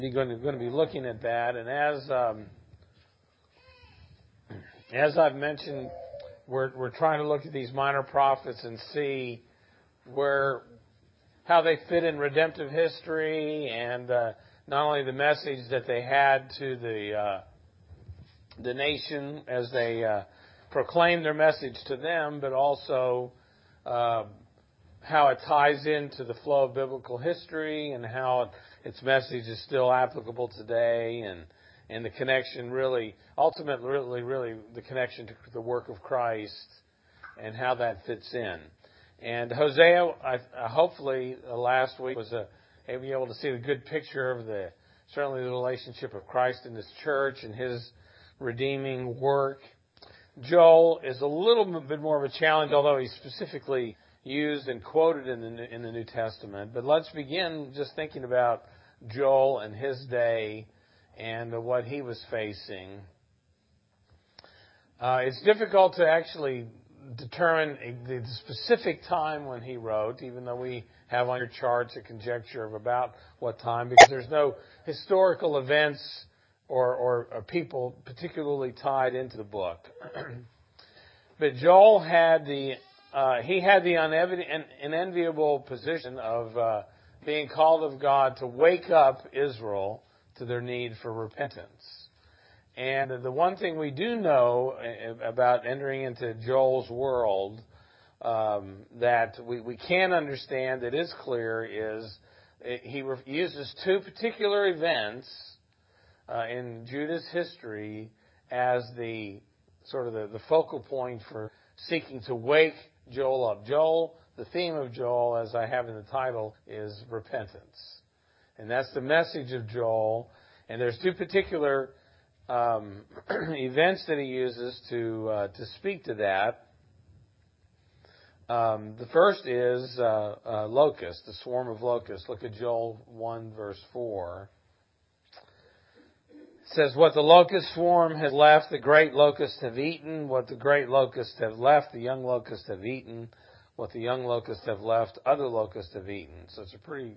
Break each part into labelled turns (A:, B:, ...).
A: We're going to be looking at that, and as I've mentioned, we're trying to look at these minor prophets and see how they fit in redemptive history, and not only the message that they had to the nation as they proclaimed their message to them, but also how it ties into the flow of biblical history and how its message is still applicable today, and the connection ultimately the connection to the work of Christ and how that fits in. And Hosea, hopefully last week was able to see a good picture of certainly the relationship of Christ in His church and His redeeming work. Joel is a little bit more of a challenge, although he's specifically used and quoted in the New Testament. But let's begin just thinking about Joel and his day and what he was facing. It's difficult to actually determine the specific time when he wrote, even though we have on your charts a conjecture of about what time, because there's no historical events or people particularly tied into the book. But Joel had the unenviable position of being called of God to wake up Israel to their need for repentance. And the one thing we do know about entering into Joel's world that we can understand that is clear is he uses two particular events in Judah's history as the focal point for seeking to wake Joel up. The theme of Joel, as I have in the title, is repentance. And that's the message of Joel. And there's two particular events that he uses to speak to that. The first is locust, the swarm of locusts. Look at Joel 1, verse 4. It says, "What the locust swarm has left, the great locusts have eaten. What the great locusts have left, the young locusts have eaten. What the young locusts have left, other locusts have eaten." So it's a pretty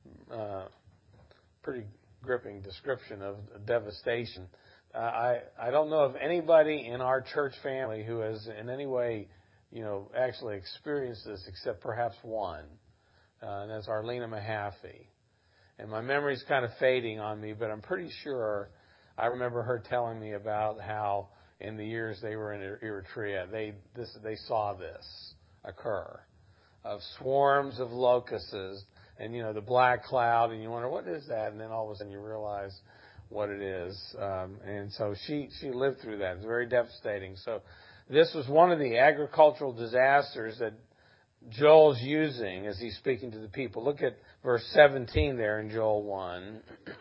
A: gripping description of devastation. I don't know of anybody in our church family who has in any way, actually experienced this except perhaps one, and that's Arlena Mahaffey. And my memory's kind of fading on me, but I'm pretty sure I remember her telling me about how in the years they were in Eritrea, they saw this occur, of swarms of locusts, and the black cloud, and you wonder, what is that? And then all of a sudden you realize what it is. And so she lived through that. It's very devastating. So this was one of the agricultural disasters that Joel's using as he's speaking to the people. Look at verse 17 there in Joel 1.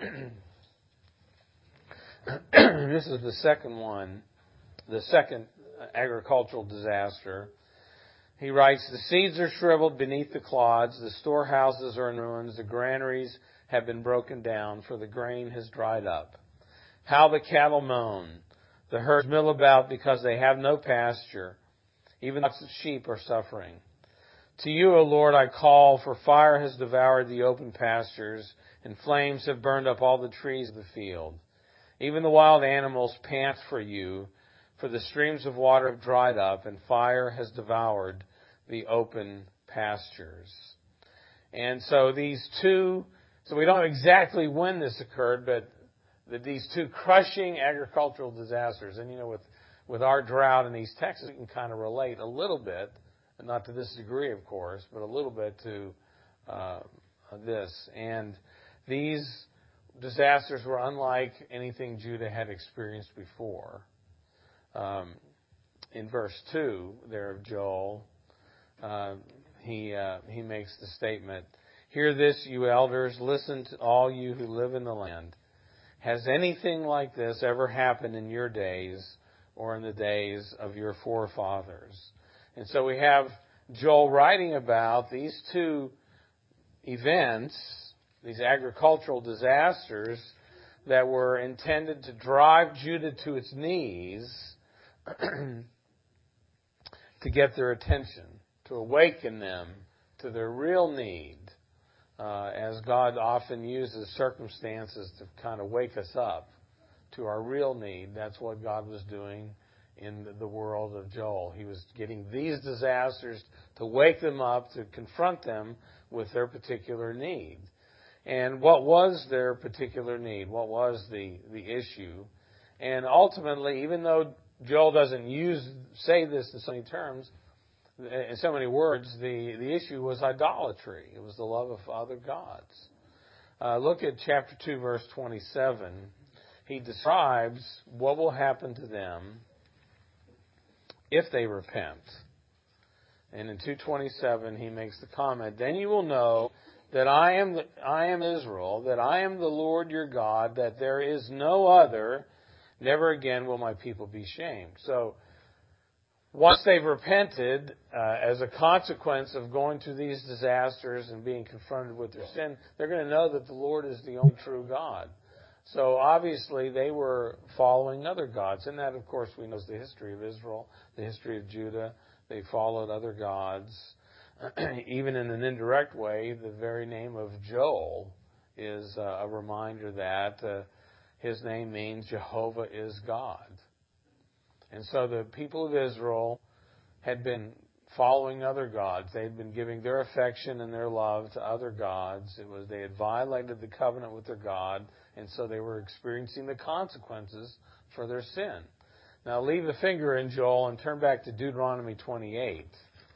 A: This is the second one, the second agricultural disaster. He writes, "The seeds are shriveled beneath the clods, the storehouses are in ruins, the granaries have been broken down, for the grain has dried up. How the cattle moan, the herds mill about because they have no pasture, even the sheep are suffering. To you, O Lord, I call, for fire has devoured the open pastures, and flames have burned up all the trees of the field. Even the wild animals pant for you, for the streams of water have dried up, and fire has devoured the open pastures." And so we don't know exactly when this occurred, but these two crushing agricultural disasters, and with our drought in East Texas, we can kind of relate a little bit, not to this degree, of course, but a little bit to this. And these disasters were unlike anything Judah had experienced before. In verse 2 there of Joel, he makes the statement, "Hear this, you elders, listen to all you who live in the land. Has anything like this ever happened in your days or in the days of your forefathers?" And so we have Joel writing about these two events, these agricultural disasters that were intended to drive Judah to its knees to get their attention, to awaken them to their real need as God often uses circumstances to kind of wake us up to our real need. That's what God was doing in the world of Joel. He was getting these disasters to wake them up, to confront them with their particular need. And what was their particular need? What was the issue? And ultimately, even though Joel doesn't say this in so many terms, in so many words, the issue was idolatry. It was the love of other gods. Look at chapter 2, verse 27. He describes what will happen to them if they repent. And in 2:27, he makes the comment, "Then you will know that I am Israel, that I am the Lord your God, that there is no other. Never again will my people be shamed." So, once they've repented, as a consequence of going through these disasters and being confronted with their sin, they're going to know that the Lord is the only true God. So obviously they were following other gods. And that, of course, we know is the history of Israel, the history of Judah. They followed other gods. Even in an indirect way, the very name of Joel is a reminder that his name means Jehovah is God. And so the people of Israel had been following other gods. They had been giving their affection and their love to other gods. They had violated the covenant with their God, and so they were experiencing the consequences for their sin. Now leave the finger in Joel and turn back to Deuteronomy 28.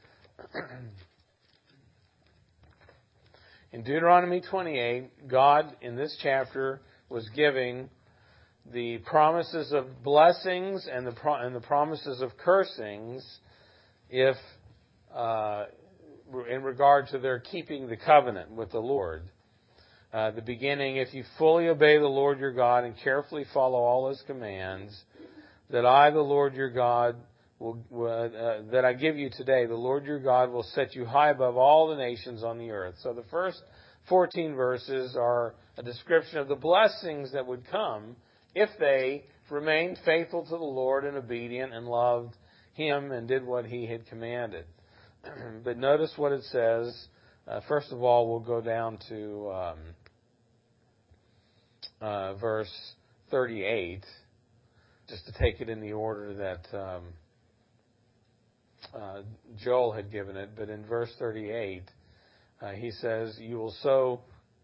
A: In Deuteronomy 28, God in this chapter was giving the promises of blessings and the promises of cursings if in regard to their keeping the covenant with the Lord. The beginning, if you fully obey the Lord your God and carefully follow all His commands, that I, the Lord your God, that I give you today, the Lord your God will set you high above all the nations on the earth. So the first 14 verses are a description of the blessings that would come if they remained faithful to the Lord and obedient and loved Him and did what He had commanded. But notice what it says. First of all, we'll go down to verse 38, just to take it in the order that Joel had given it. But in verse 38, he says, "You will sow,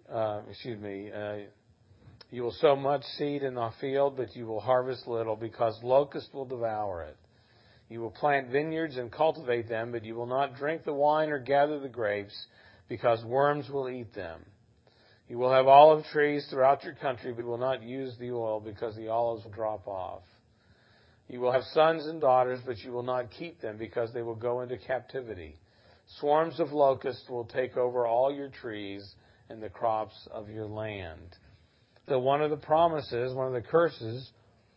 A: you will sow much seed in the field, but you will harvest little, because locusts will devour it. You will plant vineyards and cultivate them, but you will not drink the wine or gather the grapes, because worms will eat them. You will have olive trees throughout your country, but you will not use the oil, because the olives will drop off. You will have sons and daughters, but you will not keep them, because they will go into captivity. Swarms of locusts will take over all your trees and the crops of your land." So one of the promises, one of the curses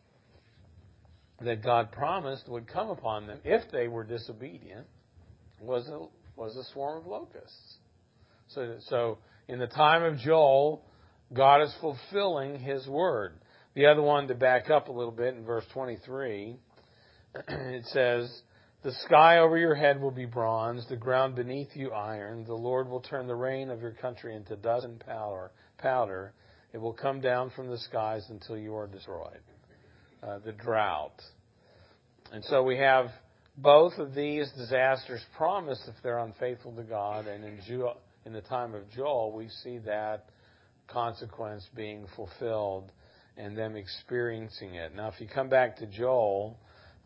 A: that God promised would come upon them if they were disobedient was a swarm of locusts. So in the time of Joel, God is fulfilling His word. The other one, to back up a little bit, in verse 23, it says, "The sky over your head will be bronze, the ground beneath you iron. The Lord will turn the rain of your country into dust and powder. It will come down from the skies until you are destroyed." The drought. And so we have both of these disasters promised if they're unfaithful to God. And in the time of Joel, we see that consequence being fulfilled and them experiencing it. Now, if you come back to Joel,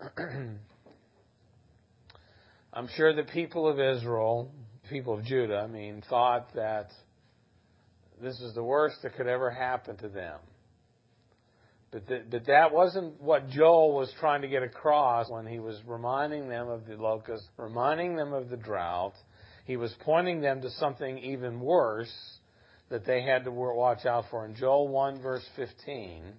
A: I'm sure the people of Israel, people of Judah, thought that this is the worst that could ever happen to them. But that wasn't what Joel was trying to get across when he was reminding them of the locusts, reminding them of the drought. He was pointing them to something even worse that they had to watch out for. In Joel 1, verse 15,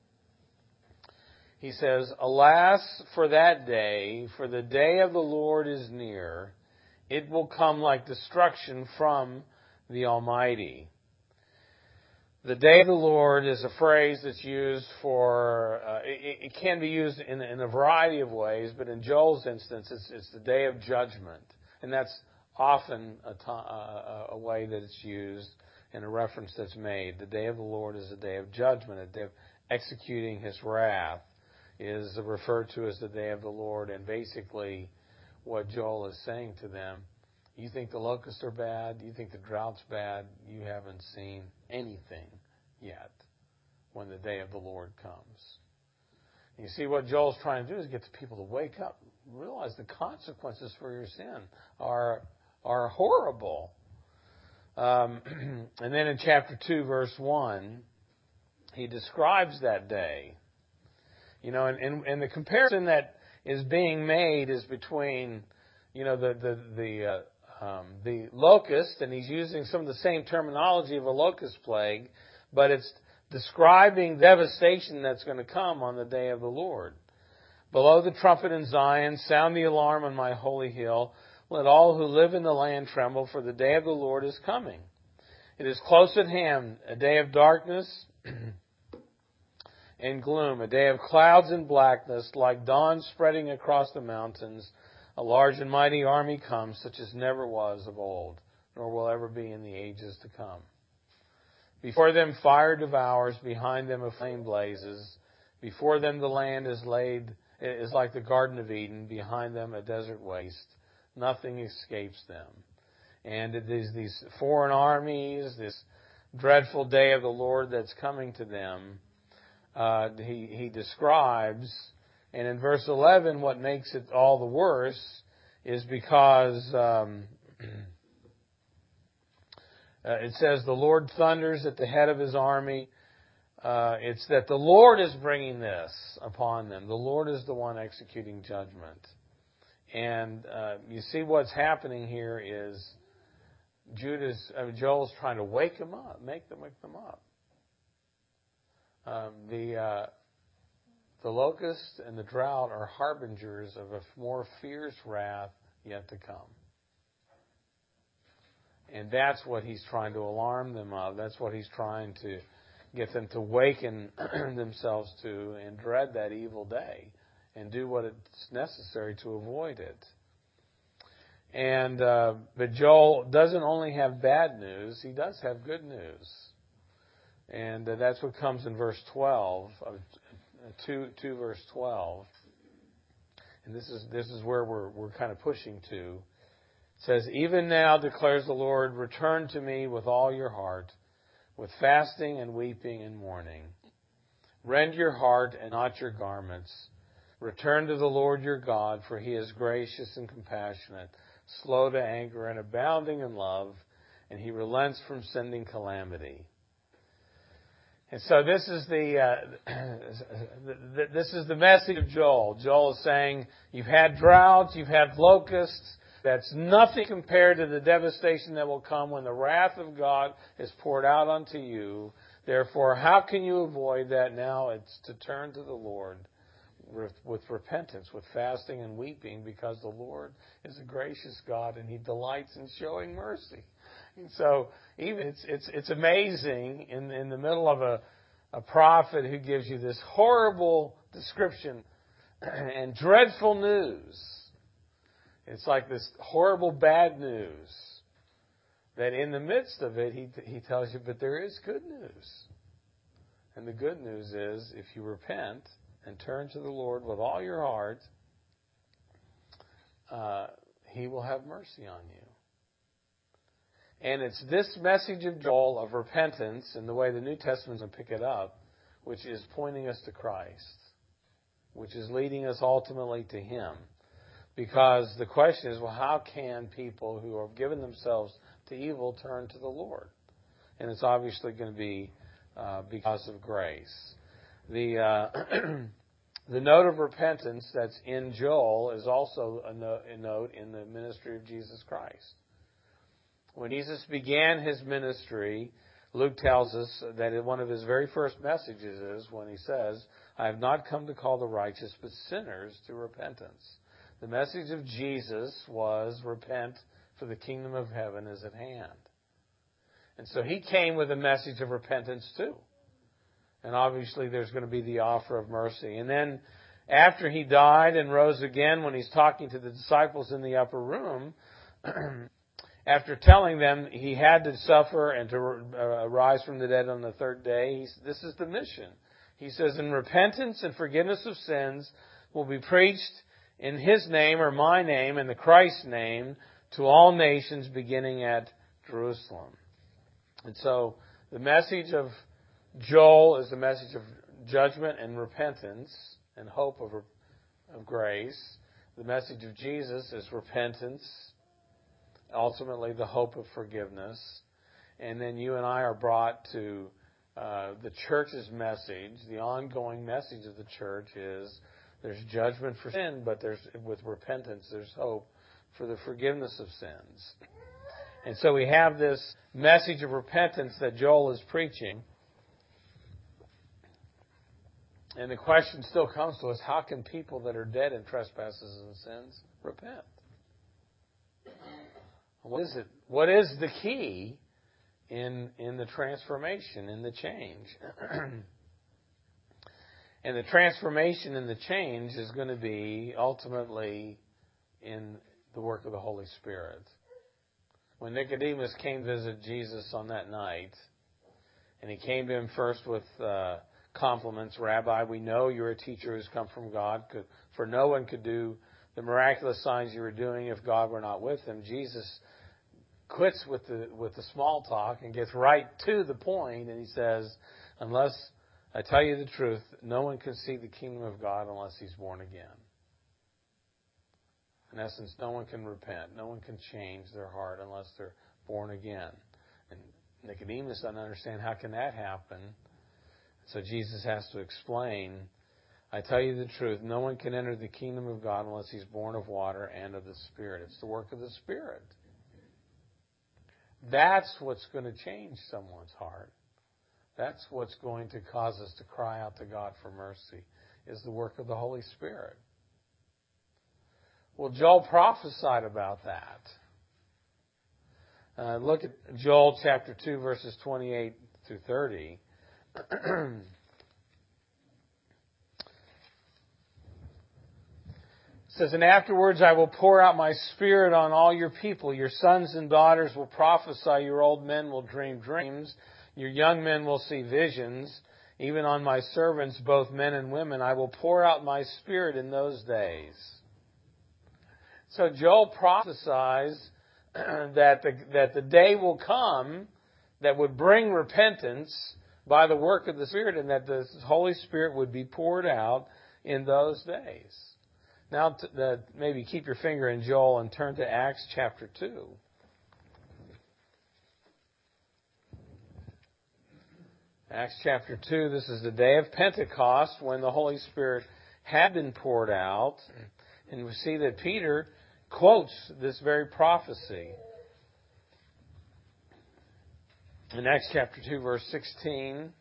A: he says, "Alas for that day, for the day of the Lord is near. It will come like destruction from the Almighty." The day of the Lord is a phrase that's used for, it can be used in a variety of ways, but in Joel's instance, it's the day of judgment. And that's often a way that it's used. in a reference that's made. The day of the Lord is a day of judgment, a day of executing His wrath is referred to as the day of the Lord. And basically what Joel is saying to them, you think the locusts are bad? You think the drought's bad? You haven't seen anything yet when the day of the Lord comes. You see, what Joel's trying to do is get the people to wake up, realize the consequences for your sin are horrible. And then in chapter 2, verse 1, he describes that day. You know, and the comparison that is being made is between, you know, the locust, and he's using some of the same terminology of a locust plague, but it's describing devastation that's going to come on the day of the Lord. Blow the trumpet in Zion, sound the alarm on my holy hill. Let all who live in the land tremble, for the day of the Lord is coming. It is close at hand, a day of darkness and gloom, a day of clouds and blackness, like dawn spreading across the mountains. A large and mighty army comes, such as never was of old, nor will ever be in the ages to come. Before them fire devours, behind them a flame blazes. Before them the land is like the Garden of Eden, behind them a desert waste. Nothing escapes them. And it is these foreign armies, this dreadful day of the Lord that's coming to them, he describes. And in verse 11, what makes it all the worse is because it says the Lord thunders at the head of His army. It's that the Lord is bringing this upon them. The Lord is the one executing judgment. And you see what's happening here is Joel's trying to wake them up, make them up. The locust and the drought are harbingers of a more fierce wrath yet to come. And that's what he's trying to alarm them of. That's what he's trying to get them to waken themselves to and dread that evil day and do what it's necessary to avoid it. And but Joel doesn't only have bad news, he does have good news. And that's what comes in verse 12, 2 verse 12. And this is where we're kind of pushing to. It says, even now declares the Lord, return to me with all your heart, with fasting and weeping and mourning. Rend your heart and not your garments. Return to the Lord your God, for He is gracious and compassionate, slow to anger and abounding in love, and He relents from sending calamity. And so this is the message of Joel. Joel is saying, you've had droughts, you've had locusts. That's nothing compared to the devastation that will come when the wrath of God is poured out unto you. Therefore, how can you avoid that now? It's to turn to the Lord with repentance, with fasting and weeping, because the Lord is a gracious God and He delights in showing mercy. And so even it's amazing in the middle of a prophet who gives you this horrible description and dreadful news. It's like this horrible bad news that in the midst of it he tells you, but there is good news. And the good news is if you repent and turn to the Lord with all your heart, He will have mercy on you. And it's this message of Joel of repentance and the way the New Testament's going to pick it up, which is pointing us to Christ, which is leading us ultimately to Him. Because the question is, well, how can people who have given themselves to evil turn to the Lord? And it's obviously going to be because of grace. The note of repentance that's in Joel is also a note in the ministry of Jesus Christ. When Jesus began His ministry, Luke tells us that one of His very first messages is when He says, I have not come to call the righteous, but sinners to repentance. The message of Jesus was, repent, for the kingdom of heaven is at hand. And so He came with a message of repentance too. And obviously there's going to be the offer of mercy. And then after He died and rose again, when He's talking to the disciples in the upper room, after telling them he had to suffer and to rise from the dead on the third day, this is the mission. He says, and repentance and forgiveness of sins will be preached in His name, or my name, in the Christ's name, to all nations beginning at Jerusalem. And so the message of Joel is the message of judgment and repentance and hope of grace. The message of Jesus is repentance, ultimately the hope of forgiveness. And then you and I are brought to the church's message. The ongoing message of the church is there's judgment for sin, but with repentance there's hope for the forgiveness of sins. And so we have this message of repentance that Joel is preaching. And the question still comes to us, how can people that are dead in trespasses and sins repent? What is it? What is the key in the transformation, in the change? And the transformation and the change is going to be ultimately in the work of the Holy Spirit. When Nicodemus came to visit Jesus on that night, and he came to him first with compliments, Rabbi, we know you're a teacher who's come from God, for no one could do the miraculous signs you were doing if God were not with him. Jesus quits with the small talk and gets right to the point, and he says, unless I tell you the truth, no one can see the kingdom of God unless he's born again. In essence, no one can repent. No one can change their heart unless they're born again. And Nicodemus doesn't understand how can that happen. So Jesus has to explain, I tell you the truth, no one can enter the kingdom of God unless he's born of water and of the Spirit. It's the work of the Spirit. That's what's going to change someone's heart. That's what's going to cause us to cry out to God for mercy, is the work of the Holy Spirit. Well, Joel prophesied about that. Look at Joel chapter 2, verses 28 through 30. It says, and afterwards I will pour out my Spirit on all your people. Your sons and daughters will prophesy. Your old men will dream dreams. Your young men will see visions. Even on my servants, both men and women, I will pour out my Spirit in those days. So Joel prophesies that the day will come that would bring repentance by the work of the Spirit, and that the Holy Spirit would be poured out in those days. Now, maybe keep your finger in Joel and turn to Acts chapter 2. Acts chapter 2, this is the day of Pentecost when the Holy Spirit had been poured out. And we see that Peter quotes this very prophecy. In Acts chapter 2, verse 16,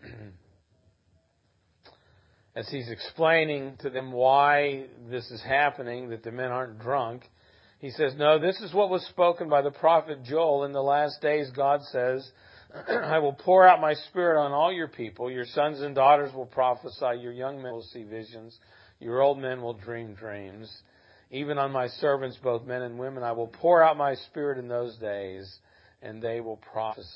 A: as he's explaining to them why this is happening, that the men aren't drunk, he says, no, this is what was spoken by the prophet Joel. In the last days, God says, I will pour out my Spirit on all your people. Your sons and daughters will prophesy. Your young men will see visions. Your old men will dream dreams. Even on my servants, both men and women, I will pour out my Spirit in those days, and they will prophesy.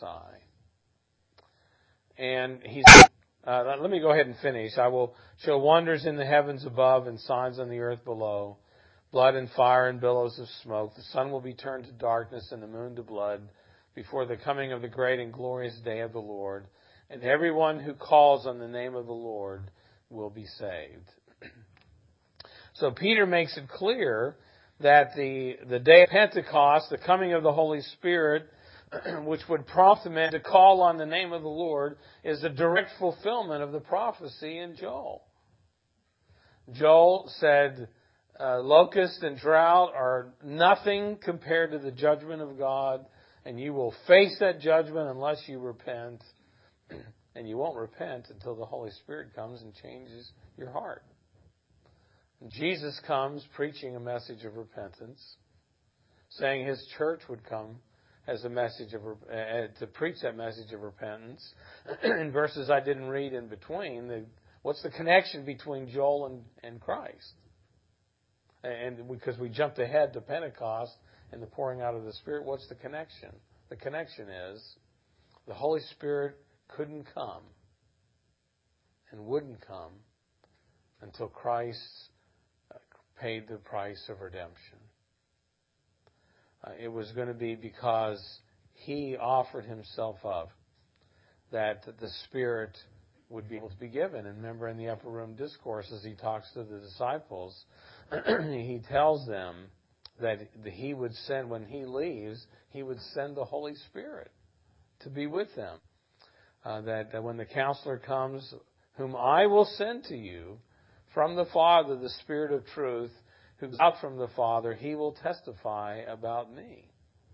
A: And let me go ahead and finish. I will show wonders in the heavens above and signs on the earth below, blood and fire and billows of smoke. The sun will be turned to darkness and the moon to blood before the coming of the great and glorious day of the Lord. And everyone who calls on the name of the Lord will be saved. So Peter makes it clear that the day of Pentecost, the coming of the Holy Spirit, which would prompt the men to call on the name of the Lord, is a direct fulfillment of the prophecy in Joel. Joel said, locust and drought are nothing compared to the judgment of God, and you will face that judgment unless you repent. And you won't repent until the Holy Spirit comes and changes your heart. Jesus comes preaching a message of repentance, saying his church would come as a message of to preach that message of repentance. In verses I didn't read in between, what's the connection between Joel and Christ? And because we jumped ahead to Pentecost and the pouring out of the Spirit. What's the connection? The connection is the Holy Spirit couldn't come and wouldn't come until Christ paid the price of redemption. It was going to be because He offered Himself up that the Spirit would be able to be given. And remember, in the Upper Room Discourse, as He talks to the disciples, He tells them that He would send, when He leaves, He would send the Holy Spirit to be with them. That when the Counselor comes, whom I will send to you from the Father, the Spirit of truth, who goes out from the Father, He will testify about me.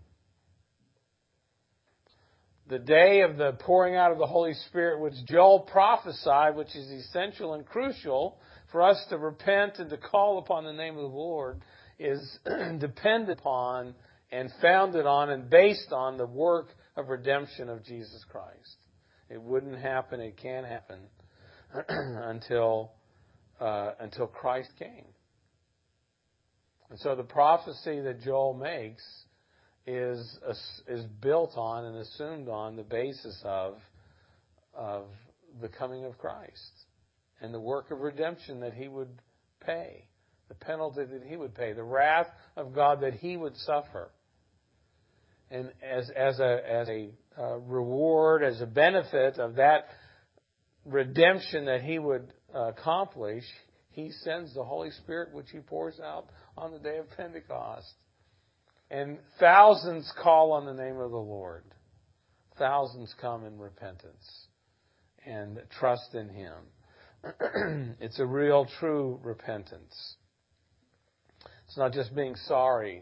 A: The day of the pouring out of the Holy Spirit, which Joel prophesied, which is essential and crucial for us to repent and to call upon the name of the Lord, is dependent upon and founded on and based on the work of redemption of Jesus Christ. It wouldn't happen, it can't happen until Christ came. And so the prophecy that Joel makes is built on and assumed on the basis of the coming of Christ and the work of redemption that He would pay, the penalty that He would pay, the wrath of God that He would suffer. And as a reward, as a benefit of that redemption that He would accomplish, He sends the Holy Spirit, which He pours out on the day of Pentecost. And thousands call on the name of the Lord. Thousands come in repentance and trust in Him. It's a real, true repentance. It's not just being sorry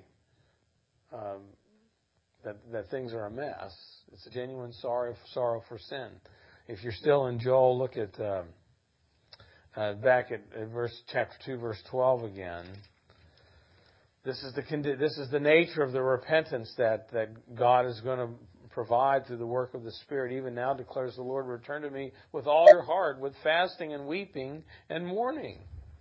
A: that things are a mess. It's a genuine sorrow for sin. If you're still in Joel, look at back at chapter 2, verse 12 again. This is the nature of the repentance that God is going to provide through the work of the Spirit. Even now declares the Lord, return to me with all your heart, with fasting and weeping and mourning.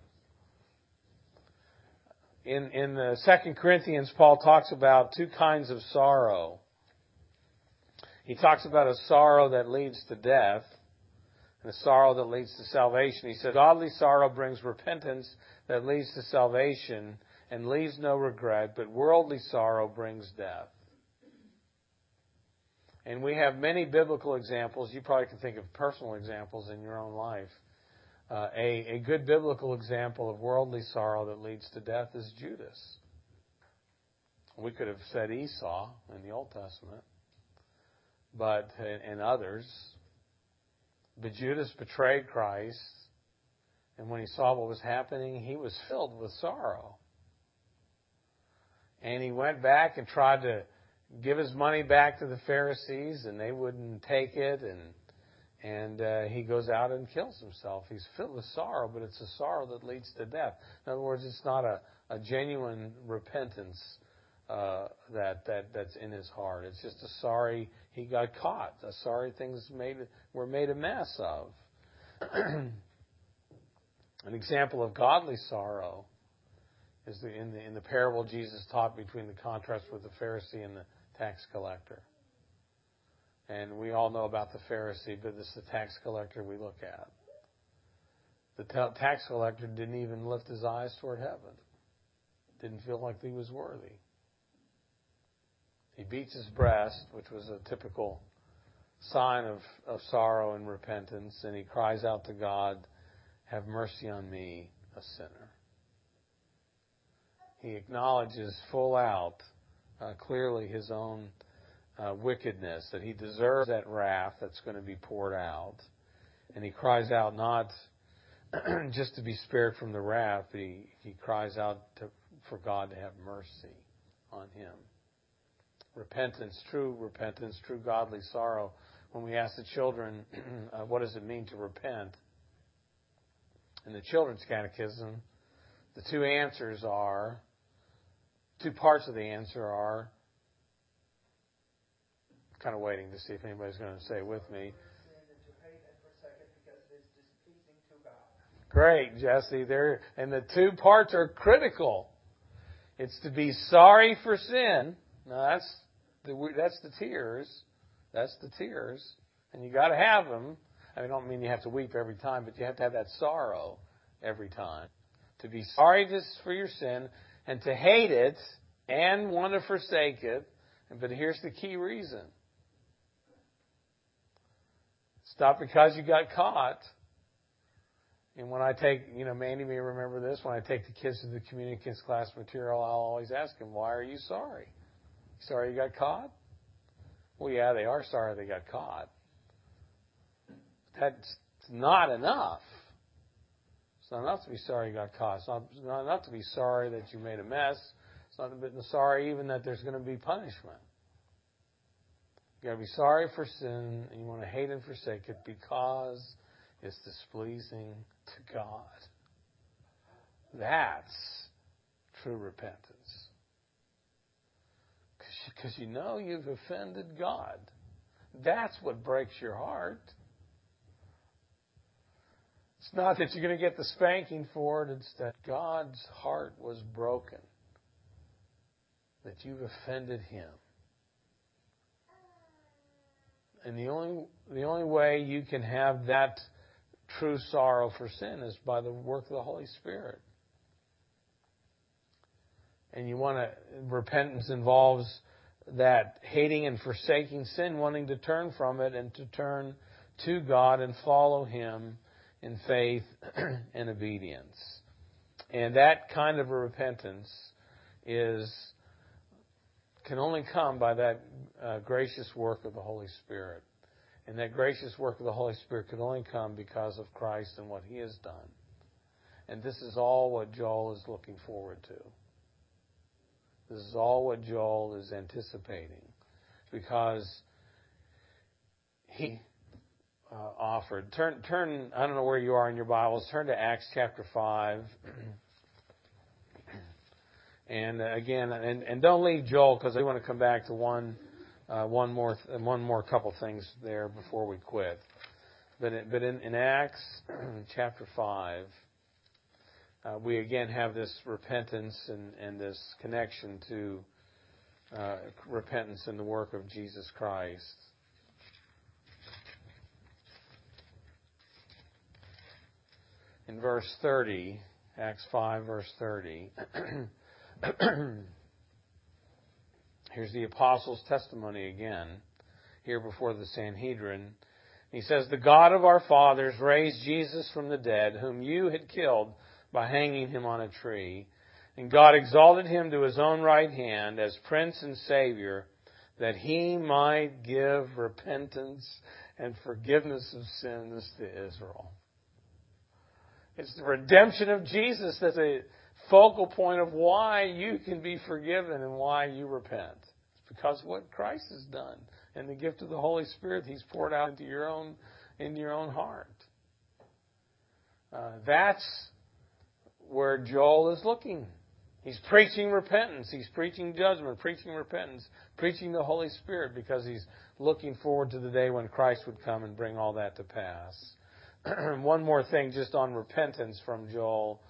A: In the 2 Corinthians, Paul talks about two kinds of sorrow. He talks about a sorrow that leads to death and a sorrow that leads to salvation. He said, godly sorrow brings repentance that leads to salvation and leaves no regret, but worldly sorrow brings death. And we have many biblical examples. You probably can think of personal examples in your own life. A good biblical example of worldly sorrow that leads to death is Judas. We could have said Esau in the Old Testament, and others. But Judas betrayed Christ, and when he saw what was happening, he was filled with sorrow. And he went back and tried to give his money back to the Pharisees, and they wouldn't take it, and he goes out and kills himself. He's filled with sorrow, but it's a sorrow that leads to death. In other words, it's not a genuine repentance that's in his heart. It's just a sorry he got caught, a sorry things were made a mess of. An example of godly sorrow is in the parable Jesus taught between the contrast with the Pharisee and the tax collector. And we all know about the Pharisee, but it's the tax collector we look at. The tax collector didn't even lift his eyes toward heaven. Didn't feel like he was worthy. He beats his breast, which was a typical sign of sorrow and repentance, and he cries out to God, have mercy on me, a sinner. He acknowledges full out, clearly his own wickedness, that he deserves that wrath that's going to be poured out. And he cries out not just to be spared from the wrath, but he cries out for God to have mercy on him. Repentance, true godly sorrow. When we ask the children, what does it mean to repent? In the Children's Catechism, the two parts of the answer are, kind of waiting to see if anybody's going to say it with me. Great, Jesse. And the two parts are critical. It's to be sorry for sin. Now that's the tears. That's the tears. And you got to have them. I don't mean you have to weep every time, but you have to have that sorrow every time. To be sorry for your sin and to hate it and want to forsake it. But here's the key reason. It's not because you got caught. And when I take, Mandy may remember this, when I take the kids to the community kids class material, I'll always ask them, why are you sorry? Sorry you got caught? Well, yeah, they are sorry they got caught. That's not enough. It's not enough to be sorry you got caught. It's not enough to be sorry that you made a mess. It's not sorry even that there's going to be punishment. You got to be sorry for sin, and you want to hate and forsake it because it's displeasing to God. That's true repentance. Because you know you've offended God. That's what breaks your heart. It's not that you're going to get the spanking for it. It's that God's heart was broken. That you've offended Him. And the only way you can have that true sorrow for sin is by the work of the Holy Spirit. And repentance involves that hating and forsaking sin, wanting to turn from it and to turn to God and follow Him in faith and obedience. And that kind of a repentance can only come by that gracious work of the Holy Spirit. And that gracious work of the Holy Spirit could only come because of Christ and what He has done. And this is all what Joel is looking forward to. This is all what Joel is anticipating. Because he offered. Turn, I don't know where you are in your Bibles, turn to Acts chapter 5. And again, and don't leave Joel, because I want to come back to one more couple things there before we quit. But in Acts chapter 5, we again have this repentance and this connection to repentance and the work of Jesus Christ. In verse 30, Acts 5, verse 30, here's the apostles' testimony again, here before the Sanhedrin. He says, "The God of our fathers raised Jesus from the dead, whom you had killed by hanging Him on a tree. And God exalted Him to His own right hand as Prince and Savior, that He might give repentance and forgiveness of sins to Israel." It's the redemption of Jesus that's a focal point of why you can be forgiven and why you repent. It's because of what Christ has done and the gift of the Holy Spirit He's poured out into your own heart. That's where Joel is looking. He's preaching repentance. He's preaching judgment, preaching repentance, preaching the Holy Spirit, because he's looking forward to the day when Christ would come and bring all that to pass. One more thing just on repentance from Joel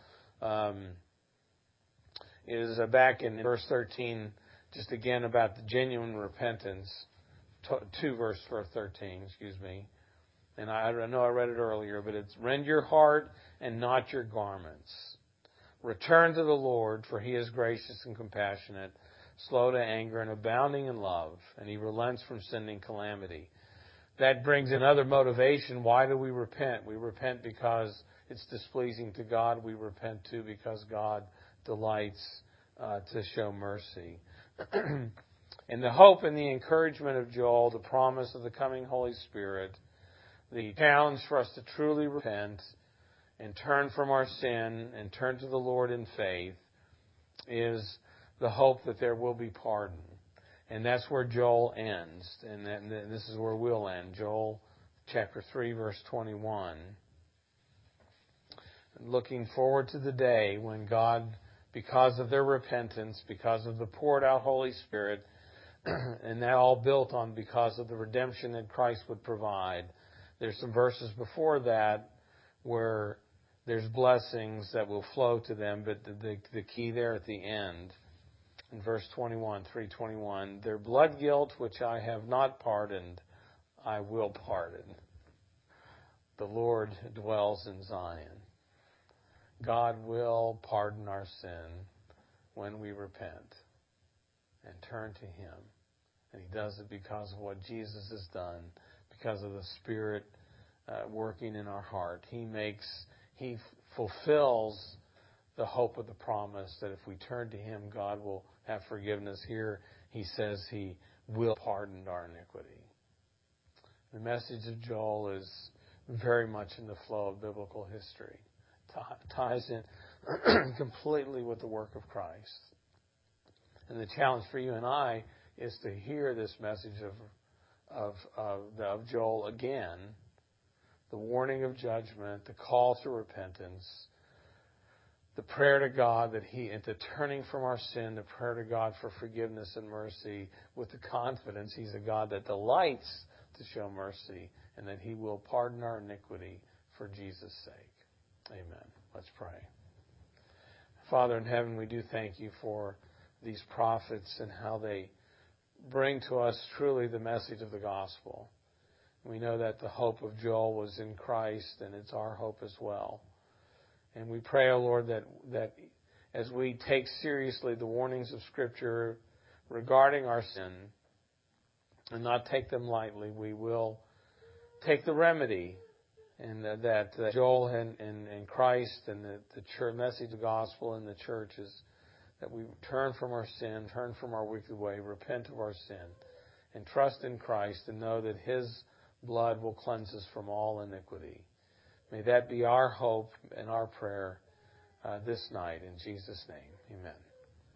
A: is back in verse 13, just again about the genuine repentance. 2 verse 13, excuse me. And I know I read it earlier, but it's, "Rend your heart and not your garments. Return to the Lord, for He is gracious and compassionate, slow to anger and abounding in love, and He relents from sending calamity." That brings another motivation. Why do we repent? We repent because it's displeasing to God. We repent too because God delights to show mercy. And the hope and the encouragement of Joel, the promise of the coming Holy Spirit, the challenge for us to truly repent and turn from our sin and turn to the Lord in faith, is the hope that there will be pardon. And that's where Joel ends. And this is where we'll end. Joel chapter 3, verse 21. Looking forward to the day when God, because of their repentance, because of the poured out Holy Spirit, and that all built on because of the redemption that Christ would provide. There's some verses before that where there's blessings that will flow to them, but the key there at the end In verse 21, 3:21, their blood guilt which I have not pardoned, I will pardon. The Lord dwells in Zion. God will pardon our sin when we repent and turn to Him. And He does it because of what Jesus has done, because of the Spirit working in our heart. He fulfills the hope of the promise that if we turn to Him, God will have forgiveness. Here He says He will pardon our iniquity. The message of Joel is very much in the flow of biblical history. Ties in completely with the work of Christ. And the challenge for you and I is to hear this message of Joel again, the warning of judgment, the call to repentance, the prayer to God and to turning from our sin, the prayer to God for forgiveness and mercy, with the confidence He's a God that delights to show mercy and that He will pardon our iniquity for Jesus' sake. Amen. Let's pray. Father in heaven, we do thank You for these prophets and how they bring to us truly the message of the gospel. We know that the hope of Joel was in Christ, and it's our hope as well. And we pray, O Lord, that as we take seriously the warnings of Scripture regarding our sin and not take them lightly, we will take the remedy, and that Joel and Christ and the church, message of the gospel in the church is that we turn from our sin, turn from our wicked way, repent of our sin, and trust in Christ and know that His blood will cleanse us from all iniquity. May that be our hope and our prayer this night. In Jesus' name, amen.